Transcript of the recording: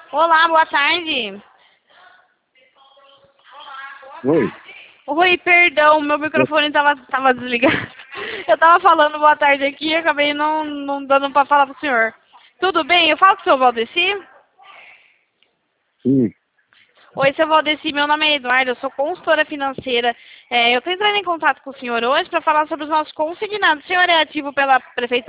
Olá, boa tarde. Oi. Oi, perdão, meu microfone tava desligado. Eu tava falando boa tarde aqui e acabei não dando pra falar pro senhor. Tudo bem? Eu falo com o seu Valdeci? Sim. Oi, seu Valdeci, meu nome é Eduardo, eu sou consultora financeira. Eu tô entrando em contato com o senhor hoje para falar sobre os nossos consignados. O senhor é ativo pela prefeitura